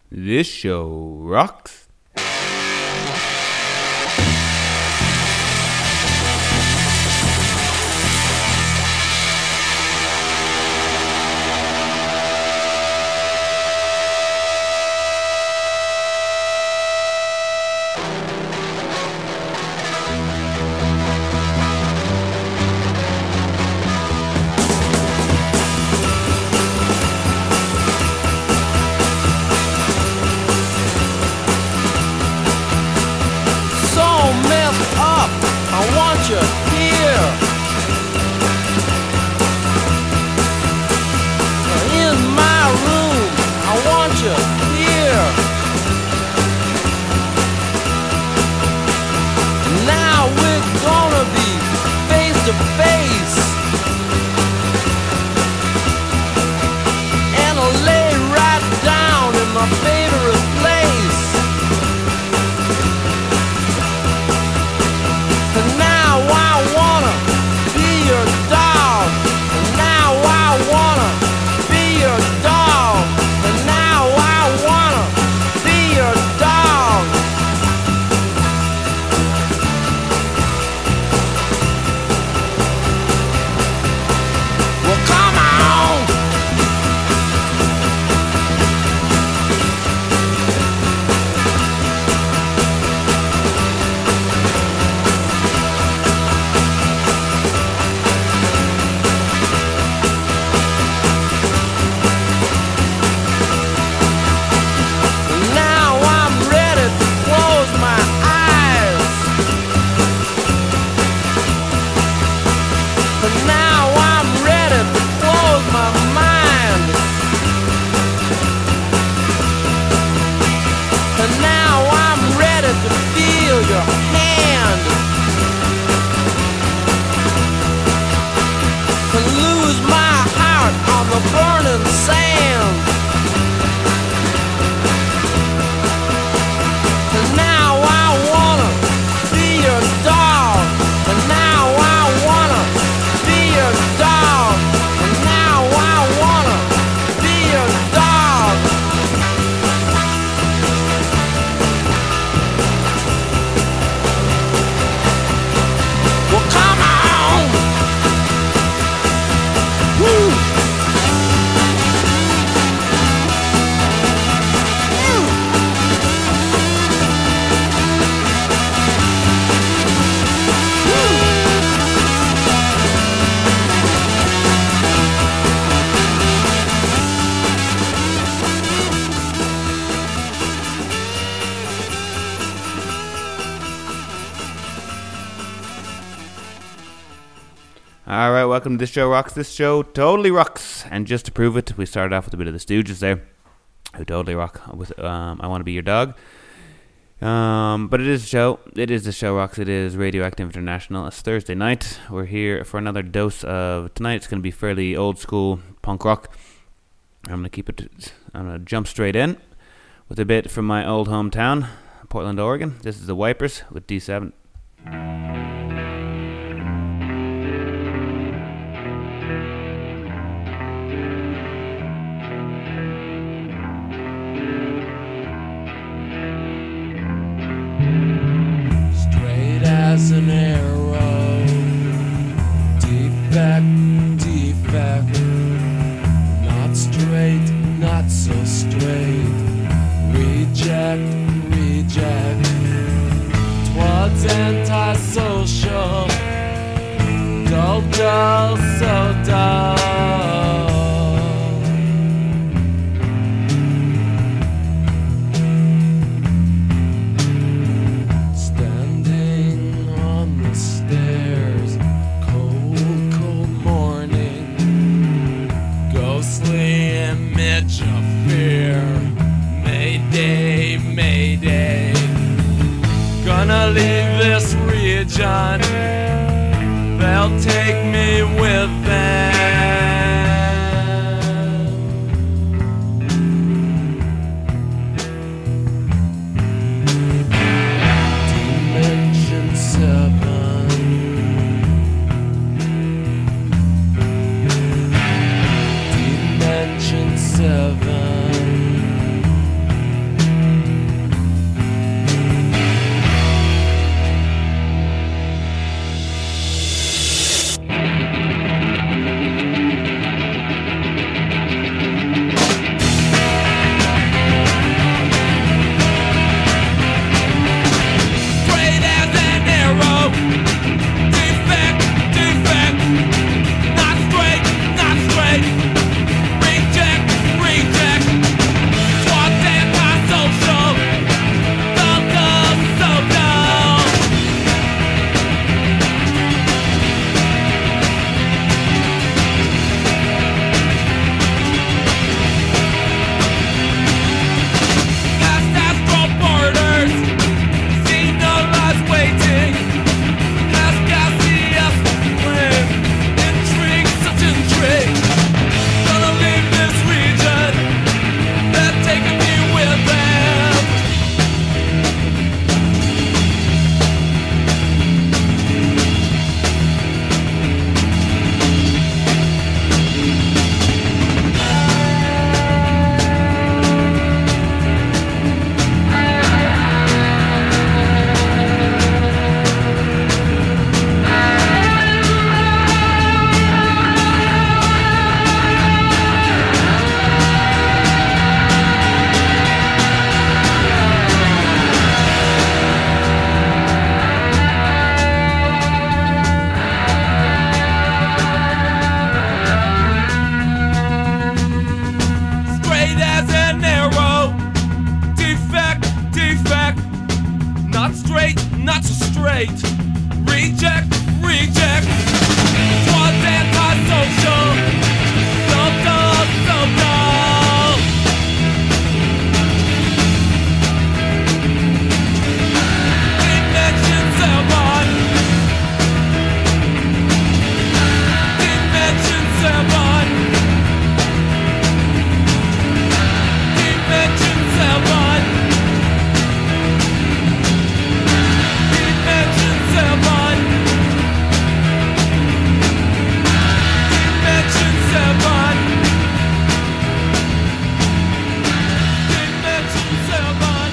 This show rocks. Alright, welcome to This Show Rocks. This show totally rocks. And just to prove it, we started off with a bit of the Stooges there, who totally rock with I Want to Be Your Dog. But it is a show. It is The Show Rocks. It is Radioactive International. It's Thursday night. We're here for another dose of... Tonight it's going to be fairly old school punk rock. I'm going to jump straight in with a bit from my old hometown, Portland, Oregon. This is The Wipers with D7. As an arrow, defect, not straight, not so straight, reject, 'twas antisocial, dull, so dull. Mayday, gonna leave this region, they'll take me with them. Dimension 7, Dimension 7. late. Reject, reject. 'Twas antisocial. So dull, so dull. Dimension 7. Dimension 7. Dimension 7. Dimension 7. Dimension 7. Dimension 7.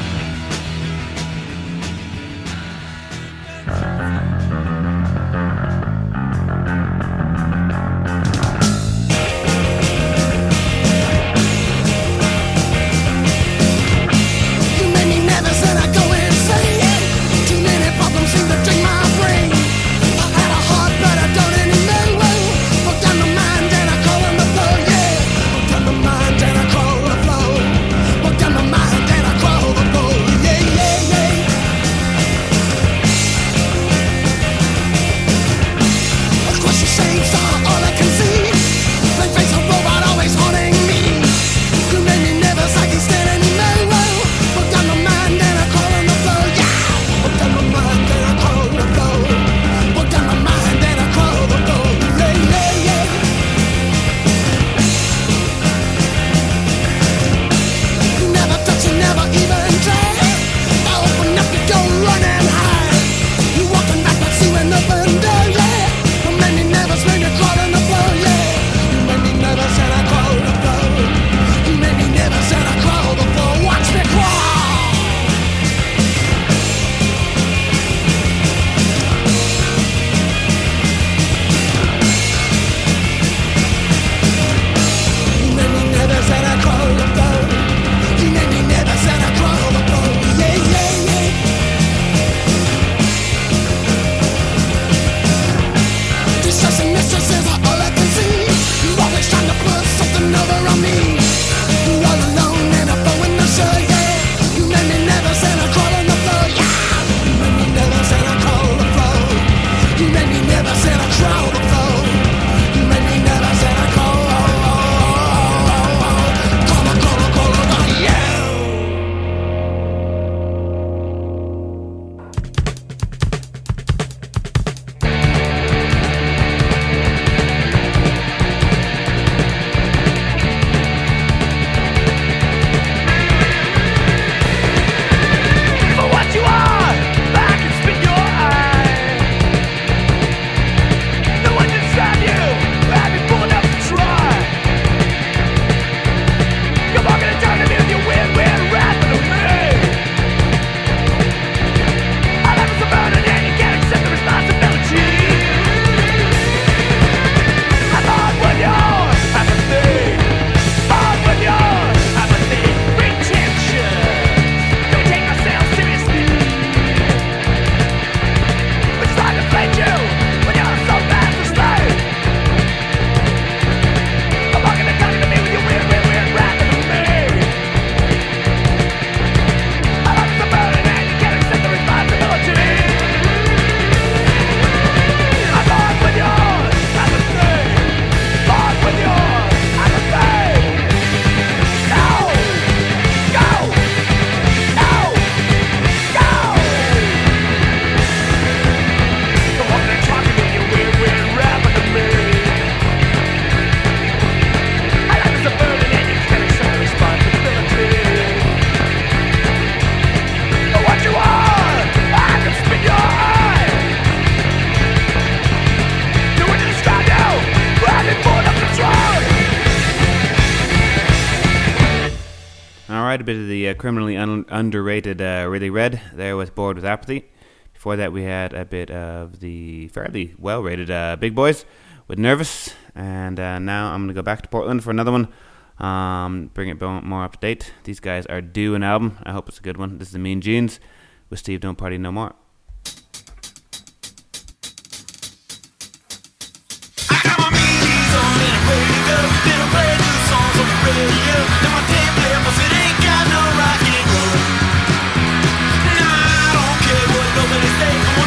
You made me nervous and I go insane. Too many problems seem to drain my brain. I had a heart but I don't anymore. Broke down my mind and I crawl on the floor, yeah. Broke down my mind and I crawl on the floor. Broke down my mind and I crawl on the floor, yeah, yeah, yeah. Across your shades are all I can see. Plain face a robot always haunting me. You made me nervous, I can't stand anymore. Broke down my mind and I crawl on the floor, yeah. Broke down my mind and I crawl on the floor. Broke down my mind and I crawl on the floor, yeah, yeah, yeah. You never touch, you never even try. I open up, you go run and hide. You walking backwards, see an open door, yeah. You made me nervous when you crawl on the floor, yeah. You made me nervous and I crawl on the floor. You made me nervous and I crawl on the floor. Watch me crawl. You made me nervous and I crawl on the floor. You made me nervous and I crawl on the floor. Yeah, yeah, yeah. Distress and mistresses are all I can see. You're always trying to put something over on me. You're all alone and I'm blowing the shirt, yeah. You made me nervous and I crawl on the floor, yeah. You made me nervous and I crawl on the floor. You made me nervous and I crawl on the floor. You made me nervous and I crawl on the floor, yeah. For what you are, I can spit your eye. No one can stop you, I've been bold enough to try. You're walking and talking to me with your weird, weird wrath of me. Our life is a burden and you can't accept the responsibility. I'm on with your apathy. On with your apathy. Pretensions. Don't take myself seriously. It's hard to fight you when you're so bad to slay. I'm walking and talking to me with your weird, weird, weird wrath of me. Our life is a burden and you can't accept the responsibility. I'm on with your apathy. On with your apathy. No! Go! No! Go! Come on and talk to me, you weird, weird rabbit of me. My life is a burden and you can't accept the responsibility. For what you are, I can spit your eye. Do it to stop you, I've been born up to try. All right, a bit of the criminally underrated Really Red there with Bored with Apathy. Before that, we had a bit of the fairly well-rated Big Boys with Nervous. And now I'm going to go back to Portland for another one. Bring it more up to date. These guys are due an album. I hope it's a good one. This is the Mean Jeans with Steve Don't Party No More. I got my mean jeans on and I'm ready to go. Then I play new songs on the radio. Now my tape player, but it ain't got no rock and roll. Nah, I don't care what nobody say.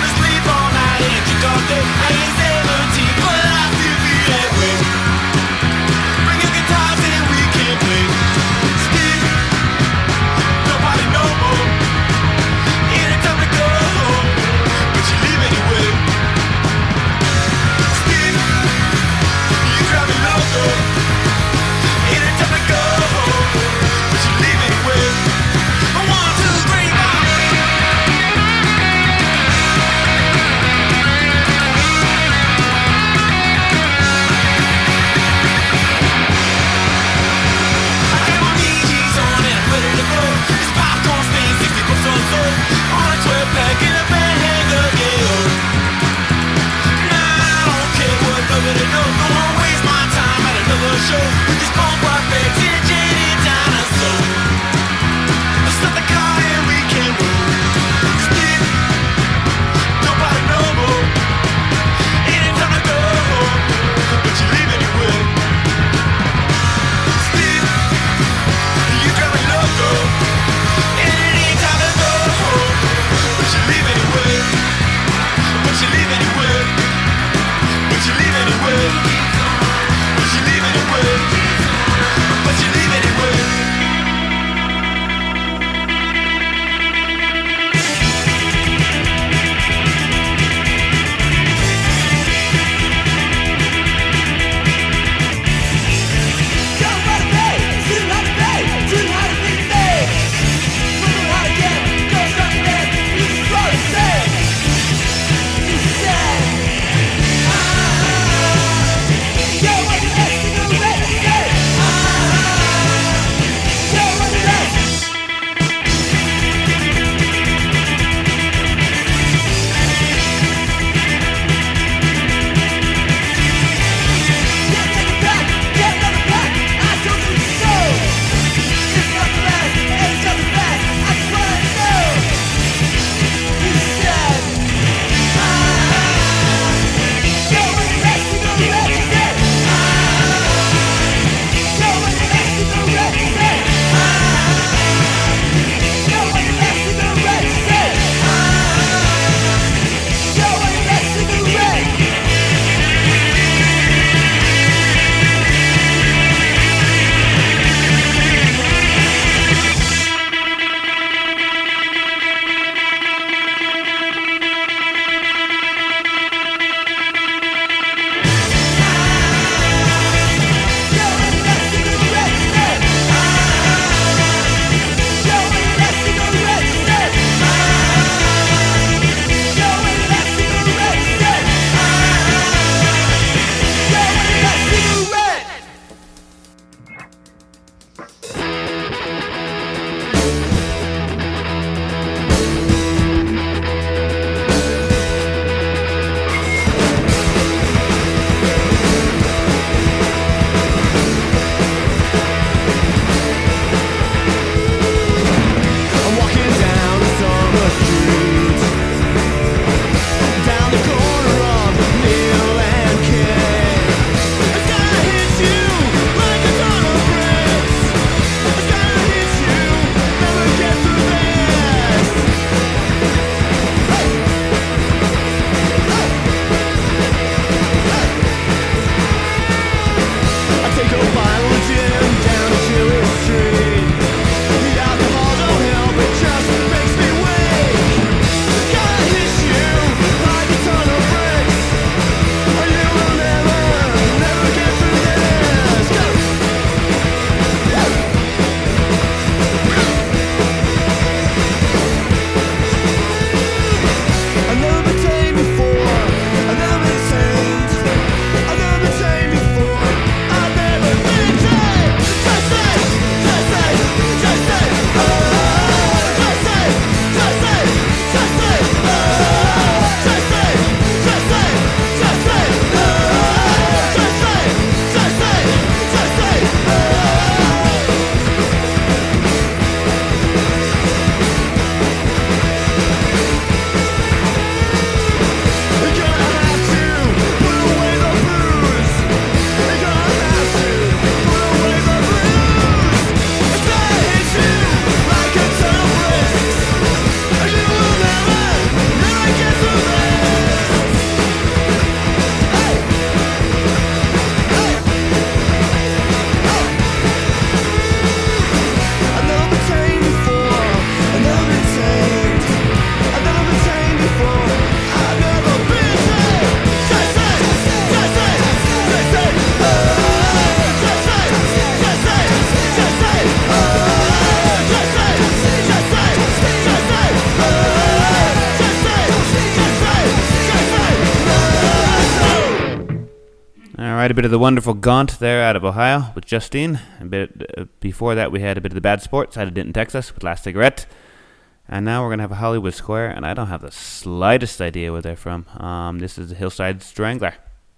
a bit of the wonderful Gaunt there out of Ohio with Justine. A bit before that, we had a bit of the Bad Sports out of Denton, Texas with Last Cigarette. And now we're going to have a Hollywood Square, and I don't have the slightest idea where they're from. This is the Hillside Strangler.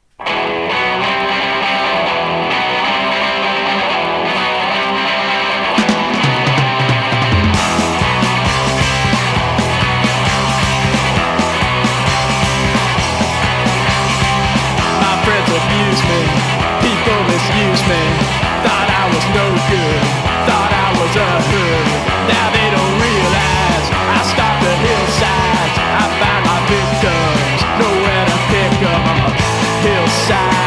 My friends abuse me, people misuse me. Thought I was no good, thought I was a hood. Now they don't realize I stalk the hillsides. I find my victims, nowhere to pick 'em. Hillside.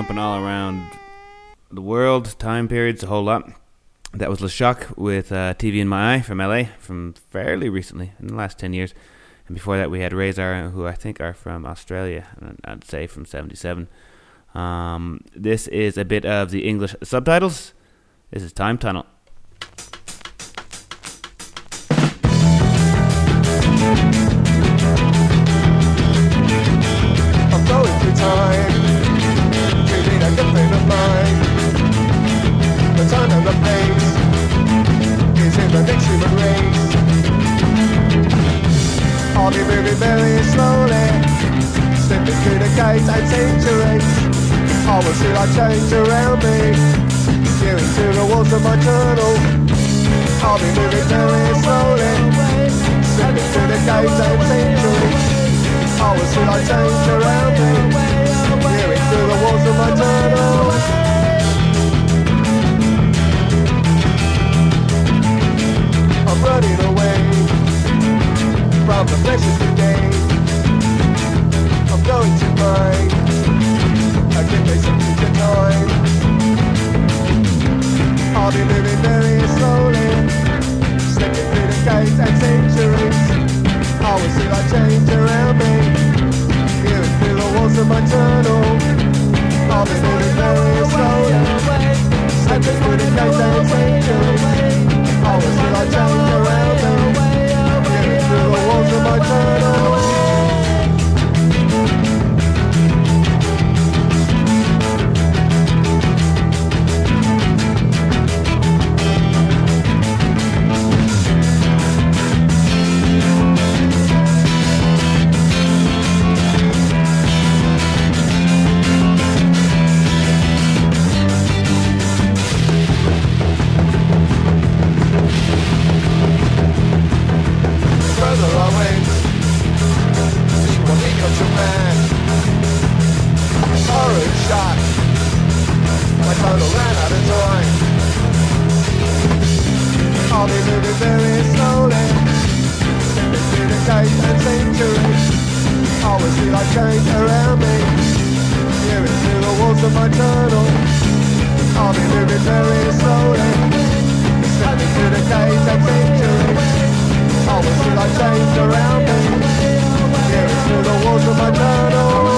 jumping all around the world, time periods, a whole lot. That was LeShock with TV in My Eye from LA, from fairly recently, in the last 10 years. And before that we had Razor, who I think are from Australia, and I'd say from 77. This is a bit of the English subtitles. This is Time Tunnel. I'm going through time, feeling a good friend of mine. The time and the place is in the next human race. I'll be moving very slowly, stepping through the gates and centuries. I will see life change around me, peering through the walls of my tunnel. I'll be moving very slowly, stepping through the gates and centuries. I will see life change around me, peering through the walls of my tunnel. I'm running away from the pleasures today. I'm going to find a good place of future time. I'll be moving very slowly, stepping through the gates and centuries. I will see life change around me, peering through the walls of my tunnel. I'll be moving very slowly, stepping through the gates and centuries. I will see life change around me, peering through the walls of my tunnel. I'll be moving very slowly, stepping through the gates and centuries. I will see life change around me, peering through the walls of my tunnel. I'll be moving very slowly, stepping through the gates and centuries. I will see life change around me, peering through the walls of my tunnel.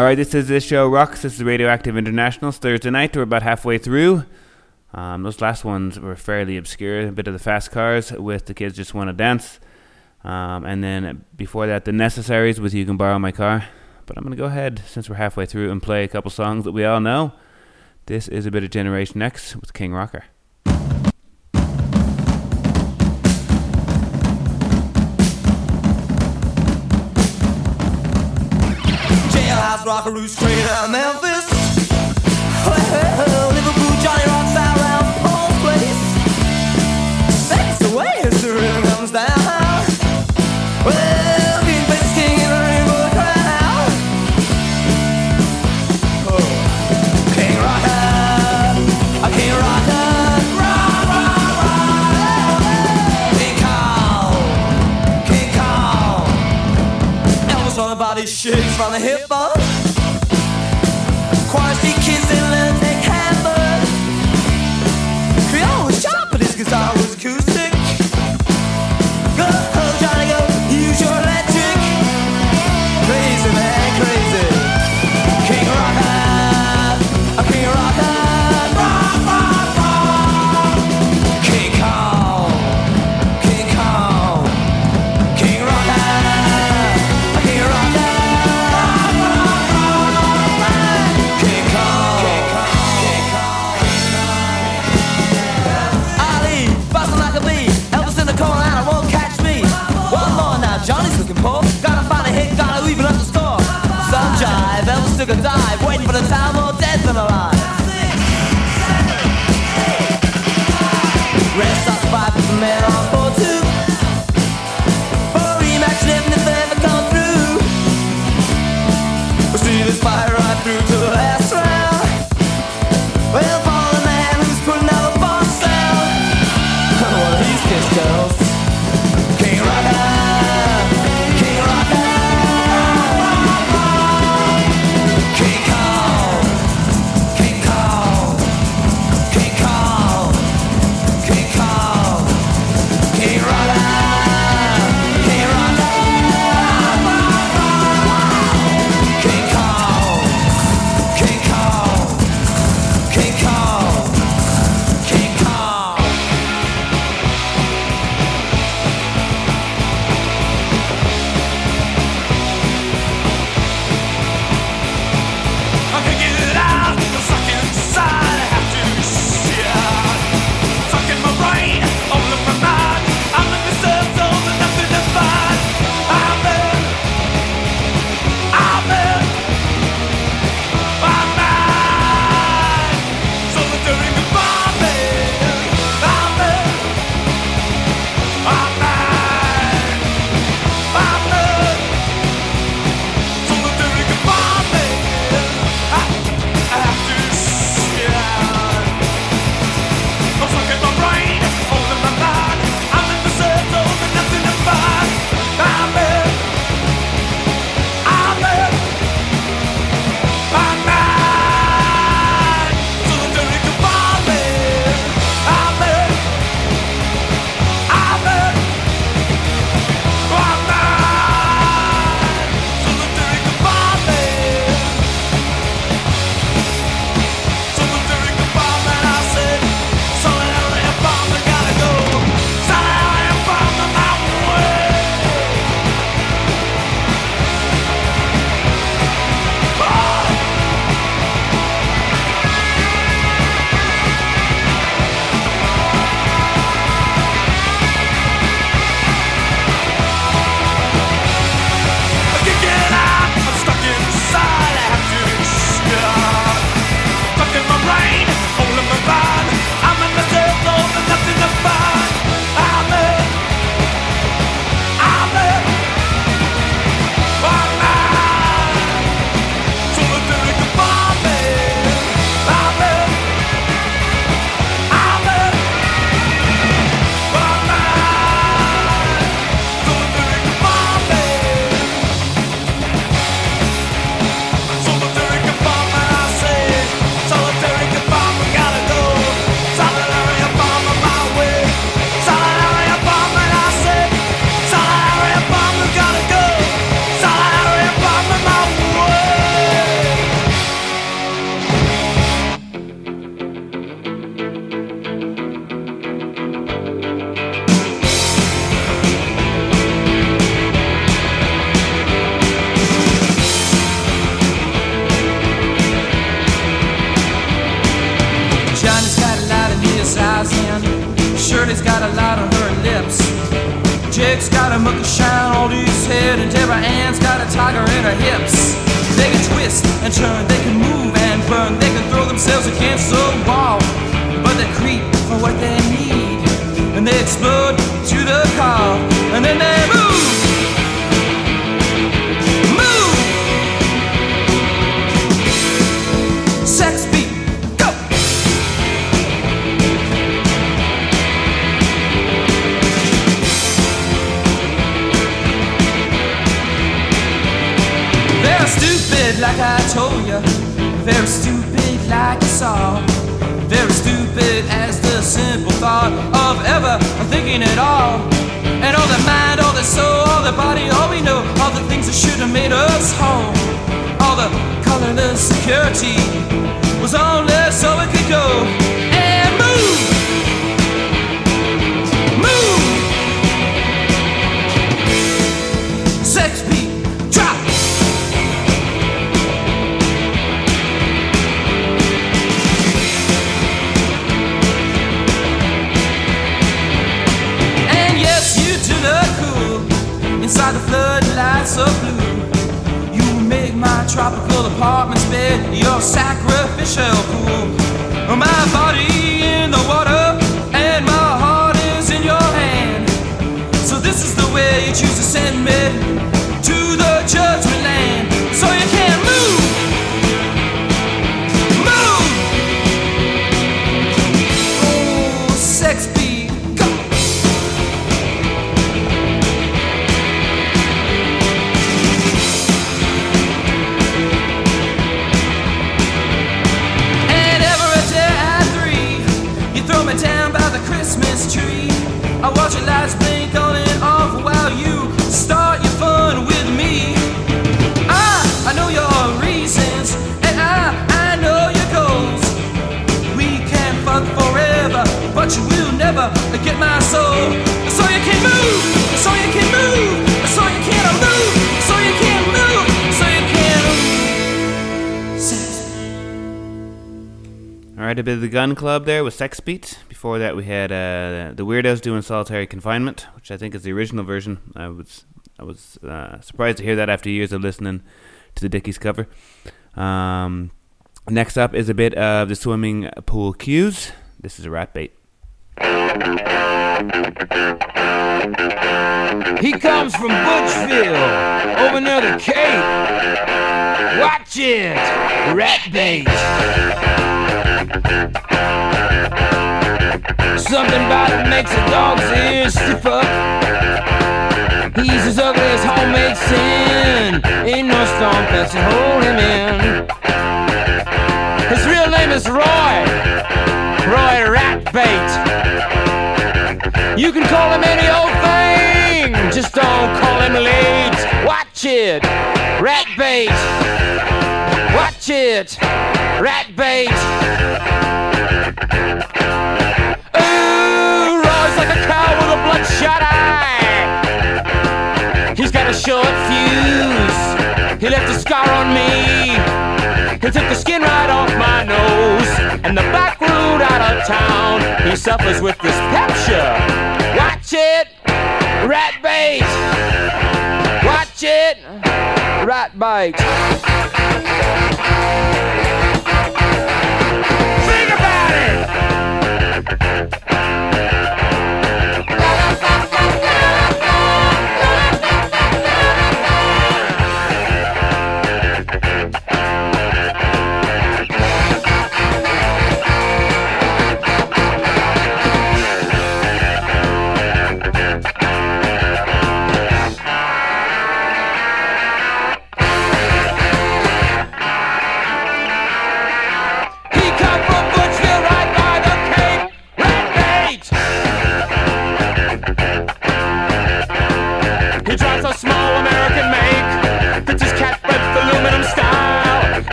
All right, this show rocks. This is Radioactive International's Thursday night. We're about halfway through. Those last ones were fairly obscure. A bit of the Fast Cars with The Kids Just Want to Dance. And then before that, The Necessaries with You Can Borrow My Car. But I'm going to go ahead, since we're halfway through, and play a couple songs that we all know. This is a bit of Generation X with King Rocker. Jailhouse Rockaroo straight out of Memphis. Well, Liverpool Johnny rocks out around Paul's place. That's the way history comes down. Well, King Bass King in a rainbow crowd. Oh, King Rocker, a King Rocker, rock, rock, rock. King Kong, Elvis on the body shakes from the hip up. Choir Street kids, they learn to take hammer. Creole was sharp, but his guitar was acoustic. Go, Johnny, go, use your electric. Crazy man, crazy. King Rocker, a King Rocker, rock, rock, rock. King Kong, King Kong, King Rocker, a King Rocker. Johnny's looking poor. Gotta find a hit, gotta even up the score. Some jive, Elvis took a dive, waiting for the time more dead than alive. Rest up 5 with the man on 4-2. For a rematch, living if they ever come through. We'll see this fight right through to the last round. Well, for the man who's putting out the boss sound. One of these kids girls, King Rocker. King got a light on her lips. Jake's got a monkey shine on his head, and Deborah Ann's got a tiger in her hips. They can twist and turn, they can move and burn, they can throw themselves against the wall, but they creep for what they need, and they explode to the call, and then they move. Move! Sex beat, go! They're stupid like I told you, very stupid like you saw, very stupid as the simple thought of ever thinking at all. And all the mind, all the soul, all the body, all we know, all the things that should have made us whole, all the colorless security was only so it could go and move. Move. Sex beat, drop. And yes, you do look cool inside the floodlights of blue. You make my tropical apartment's bed your sacrificial pool. My body in the water and my heart is in your hand. So this is the way you choose to send me to the judgment land. So you can move. Move. Oh, sex beat, go. And every day at 3, you throw me down by the Christmas tree. I watch your lights blink on and off while you start your fun with me. I know your reasons, and I know your goals. We can fuck forever, but you will never get my soul. So you can move, so you can move, so you can move, so you can move, so you can. Sex. All right, a bit of the Gun Club there with Sex Beat. Before that, we had the Weirdos doing Solitary Confinement, which I think is the original version. I was surprised to hear that after years of listening to the Dickies cover. Next up is a bit of the Swimming Pool Cues. This is a Rat Bait. He comes from Butchville, over near the Cape. Watch it, Rat Bait. Something about it makes a dog's ears stiff up. He's as ugly as homemade sin. Ain't no storm fence to hold him in. His real name is Roy Ratbait. You can call him any old thing, just don't call him late. Watch it, Ratbait. Watch it, Ratbait. Ooh, Roy's like a cow with a bloodshot eye. He's got a short fuse. He left a scar on me. He took the skin right off my nose and the back road out of town. He suffers with dyspepsia. Watch it, Rat Bait. Watch it, Rat Bite. Think about it.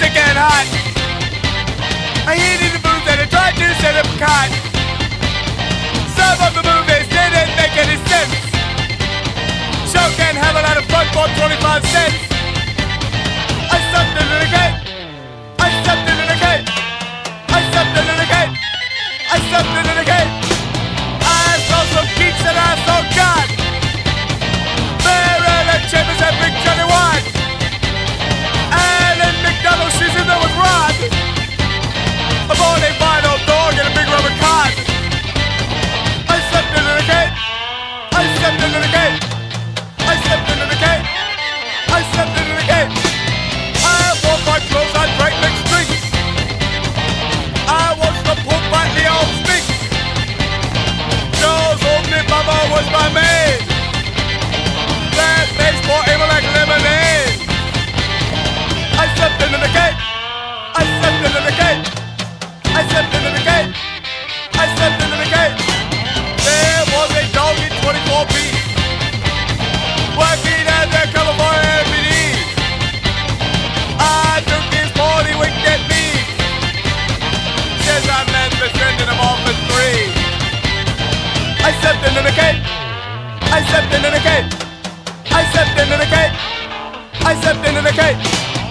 getting hot. I heated the booth and I tried to set up a cot. Some of the movies didn't make any sense. Show can't have a lot of fun for 25 cents. I stepped into the gate. I stepped into the gate. I stepped into the gate. I stepped into the gate. I saw some geeks and I saw God. Marilyn Chambers and Big Johnny White. Alan McDonald, she's in there with Rod. A morning vinyl dog and a big rubber cod. I stepped into the gate. I stepped into the gate. I stepped into the gate. I stepped into the gate. I wore my clothes on Great Big Streets. I watched the pool fight the old stinks. Joe's old mama was my maid. That makes more evil like lemonade. I stepped into the gate. I stepped into the gate. I stepped into the gate. I stepped into the gate. There was a dog in 24B working at the California MPD. I took his ball, he winked at me. Says I'm man's best friend and I'm off for 3. I stepped into the gate. I stepped into the gate. I stepped into the gate. I stepped into the gate.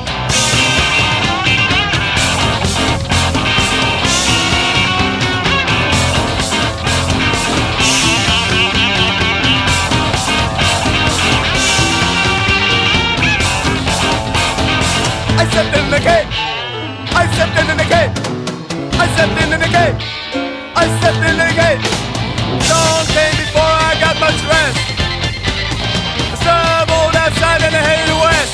I stepped into the gate. I stepped into the gate. I stepped into the gate. I stepped into the gate. Dawn came before I got much rest. The stumbled outside and I headed west.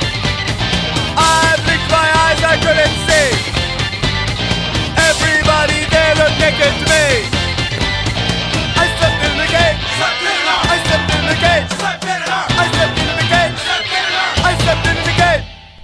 I blinked my eyes, I couldn't see. Everybody there looked naked to me. I stepped into the gate. I stepped into the gate. I stepped into the gate. I stepped into the gate.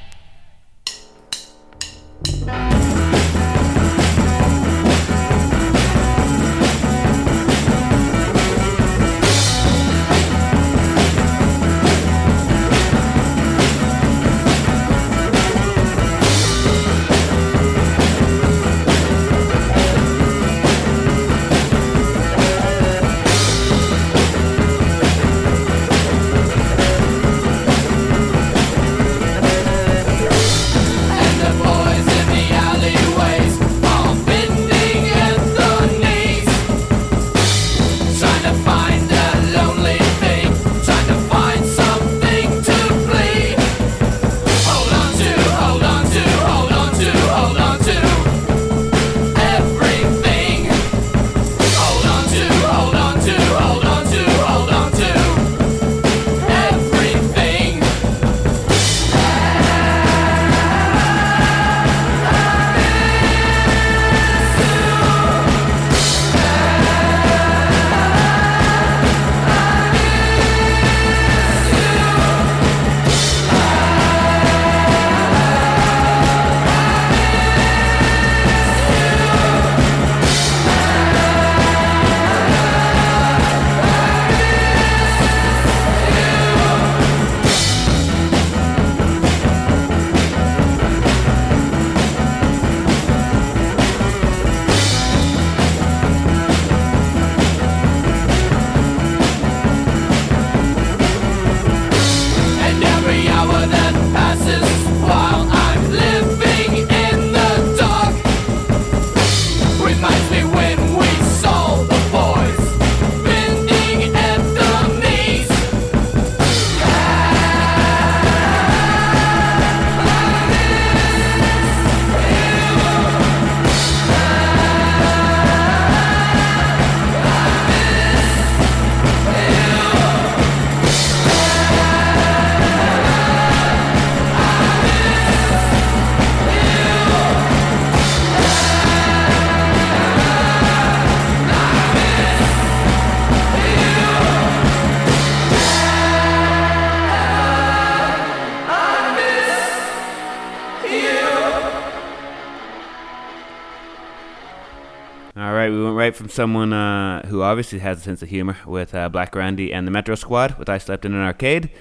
right, we went right from someone who obviously has a sense of humor with Black Randy and the Metro Squad with I Slept in an Arcade,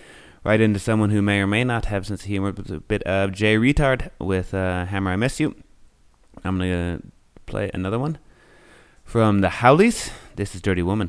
right into someone who may or may not have sense of humor, but a bit of Jay Retard with Hammer I Miss You. I'm going to play another one from the Howleys. This is Dirty Woman.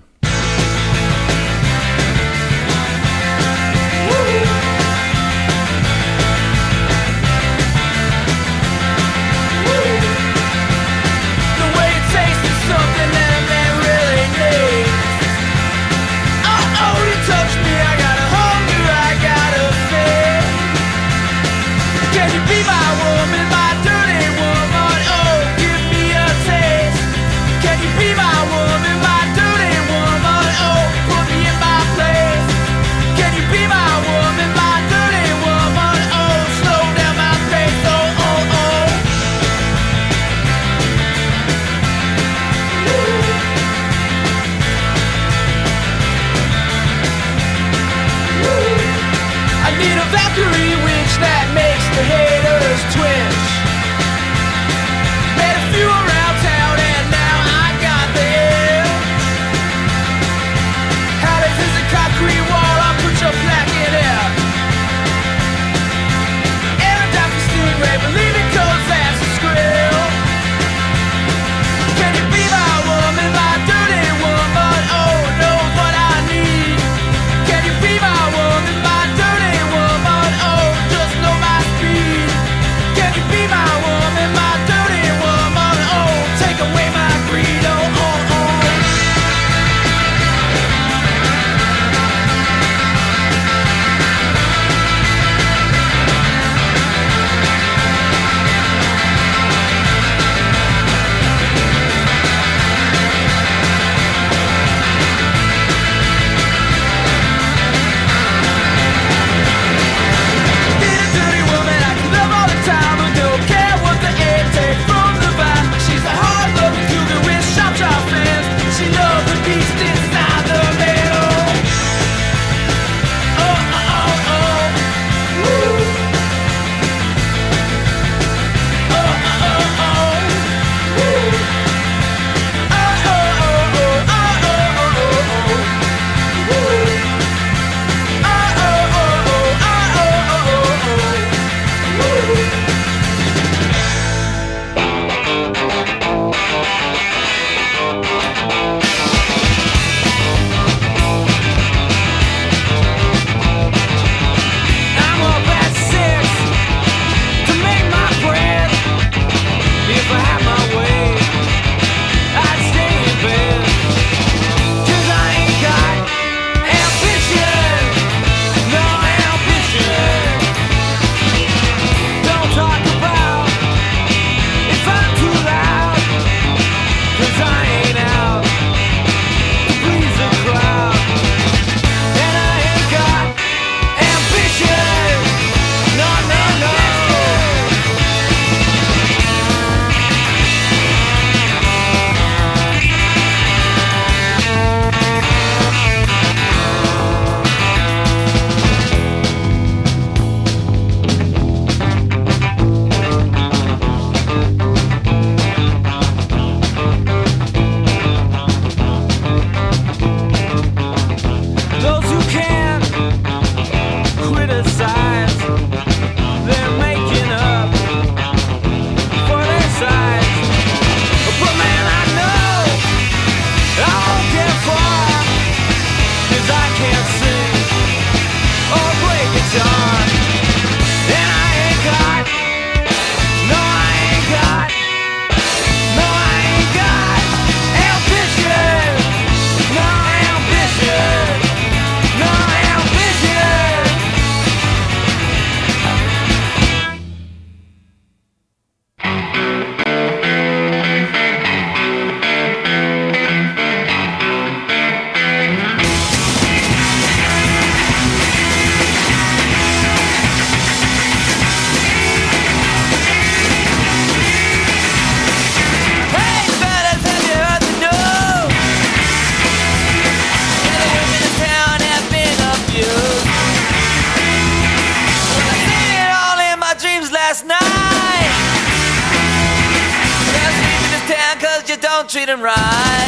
don't treat him right.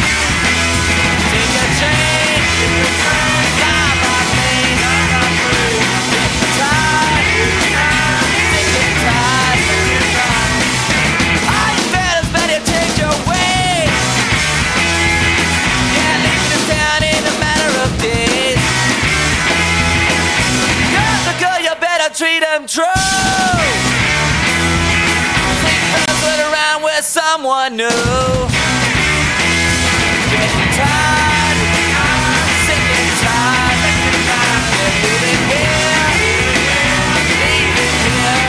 Take a train, fly by plane, treat them true. Think fellas went around with someone new. Getting tired, sick and tired. They're moving here, leaving here.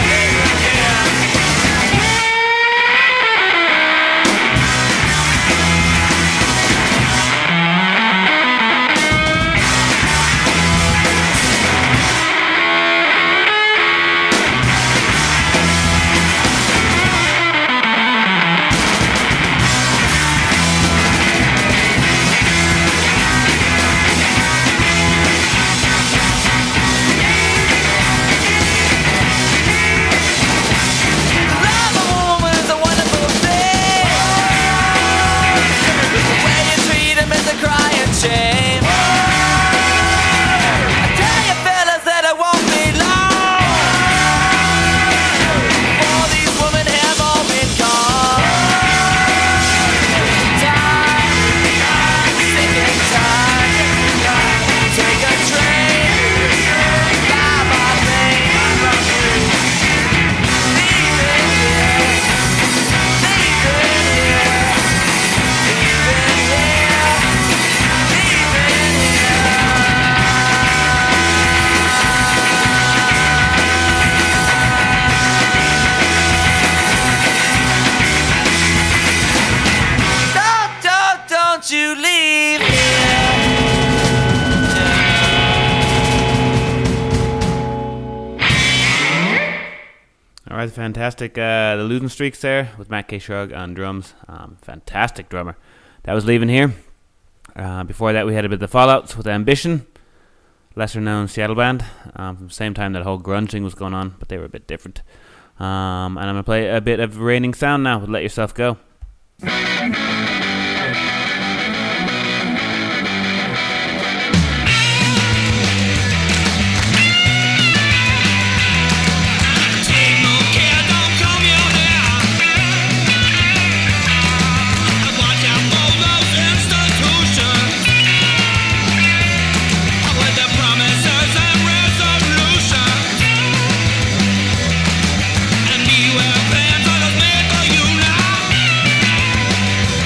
Shame. I tell you fellas that it won't be long before these women have all been gone. Time, sick and tired. Take a train, fly by plane. Leaving here, leaving here, leaving here. Don't you leave here. All right, fantastic. The Losing Streaks there with Matt K. Shrug on drums. Fantastic drummer. That was Leaving Here. Before that, we had a bit of the Fallouts with Ambition, lesser known Seattle band. From the same time that whole grunge thing was going on, but they were a bit different. And I'm going to play a bit of Raining Sound now with Let Yourself Go. And beware plans are made for you now.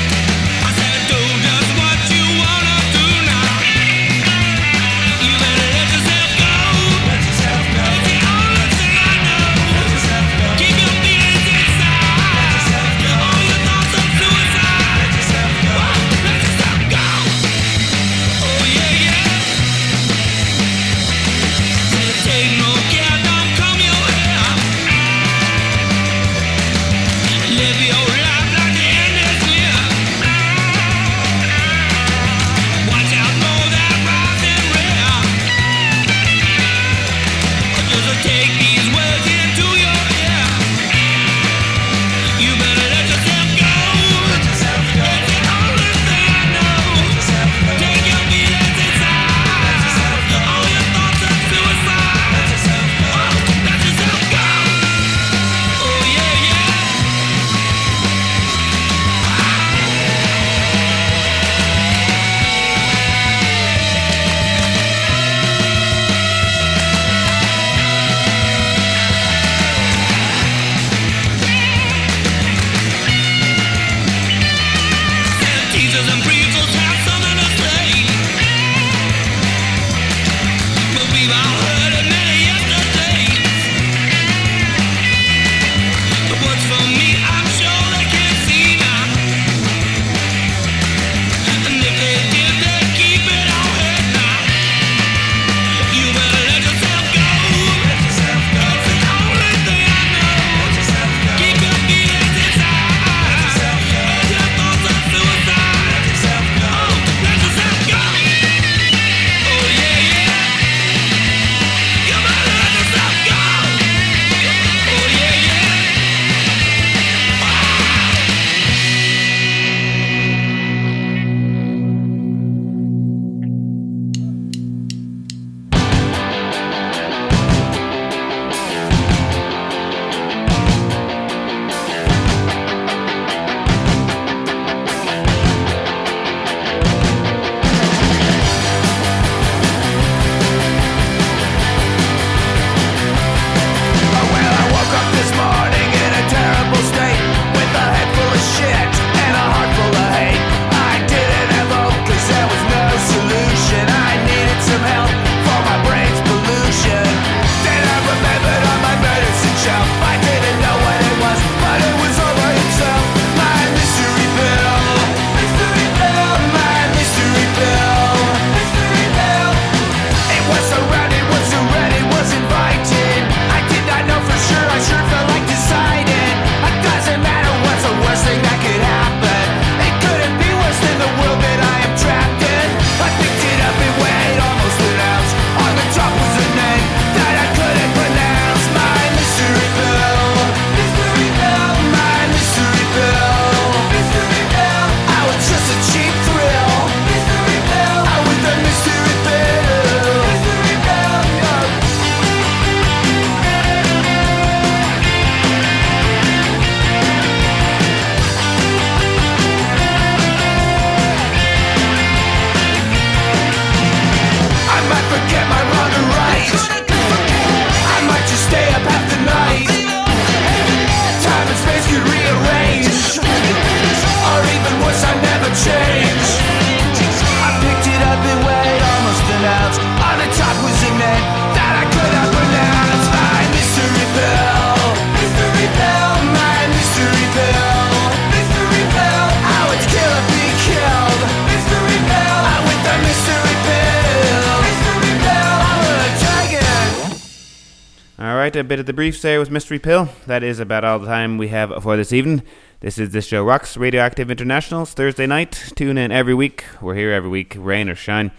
a bit of the briefs there with Mystery Pill. That is about all the time we have for this evening. This is This Show Rocks, Radioactive Internationals, Thursday night. Tune in every week. We're here every week, rain or shine.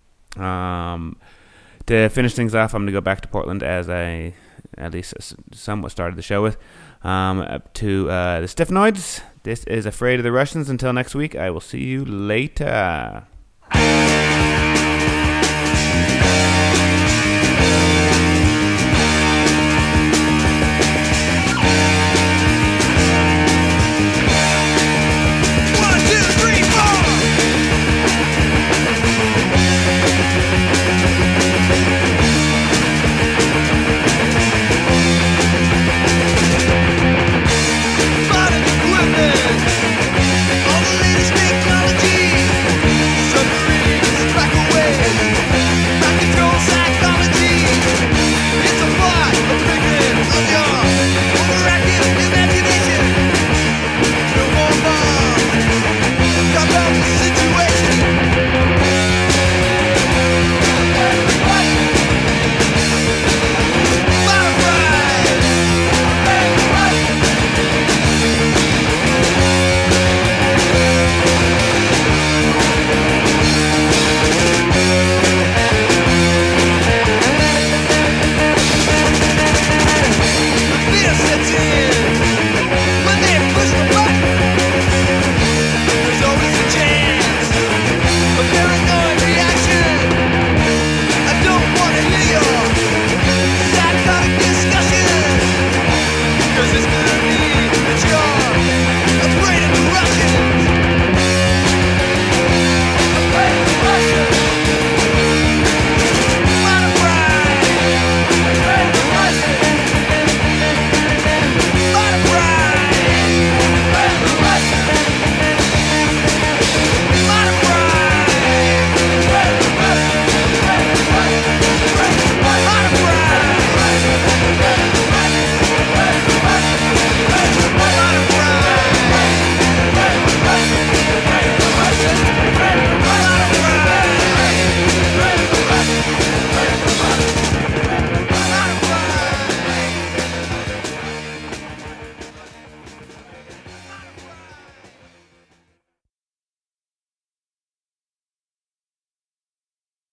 To finish things off, I'm going to go back to Portland, as I at least somewhat started the show with, up to the Stiffnoids. This is Afraid of the Russians. Until next week, I will see you later.